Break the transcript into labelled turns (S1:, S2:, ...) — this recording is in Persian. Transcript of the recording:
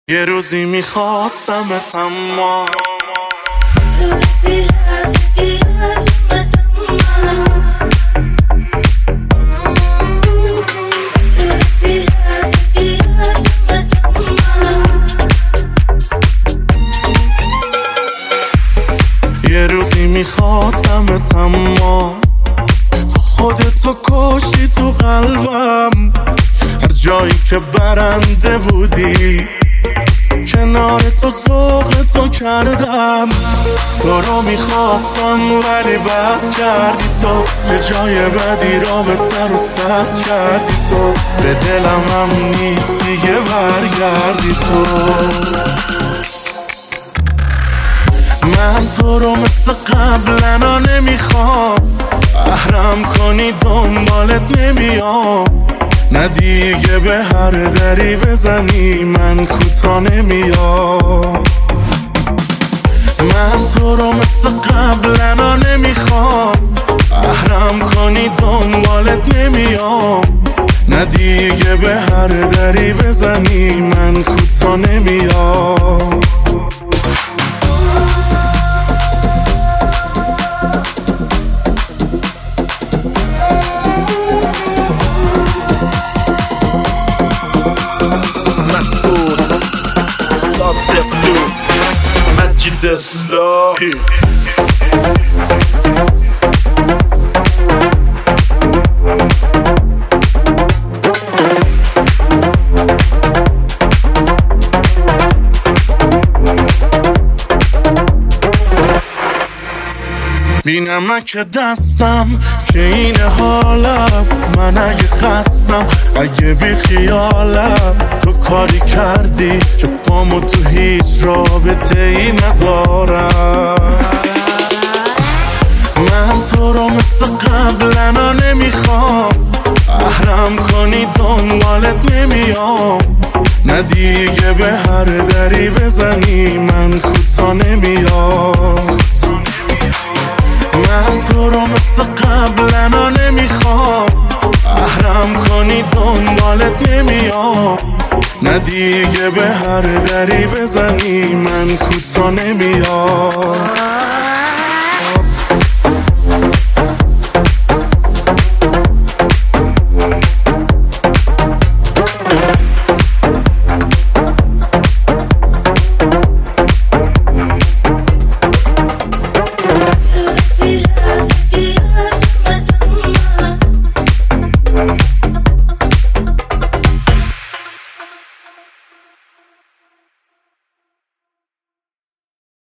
S1: یه روزی میخواستم اما یه روزی میخواستم اما تو خودتو کشتی تو قلبم، هر جایی که برنده بودی کنار تو سوق تو کردم. تو رو میخواستم ولی بد کردی تو، چه جای بدی رابطه رو سرد کردی تو، به دلم هم نیست دیگه برگردی تو. من تو رو مثل قبلنا نمیخوام، احرم کنی دنبالت نمیام، نه دیگه به هر دری بزنی من کوتا نمیام. من تو رو مثل قبلنا نمیخوام، احرم کنی دنبالت نمیام، نه دیگه به هر دری بزنی من کوتا نمیام. مجید اصلاحی بی نمک دستم که این حالم، من اگه خستم اگه بی خیالم، تو کاری کردی که پامو تو هیچ رابطه ای نذارم. من تو رو مثل قبلنا نمیخوام، احرم کنی دنبالت نمیام، نه دیگه به هر دری بزنی من کوتا نمیام. من تو رو مثل قبلنا نمیخوام، احرم کنی دنبالت نمیام، نه دیگه به هر دری بزنی من کوتا نمیام.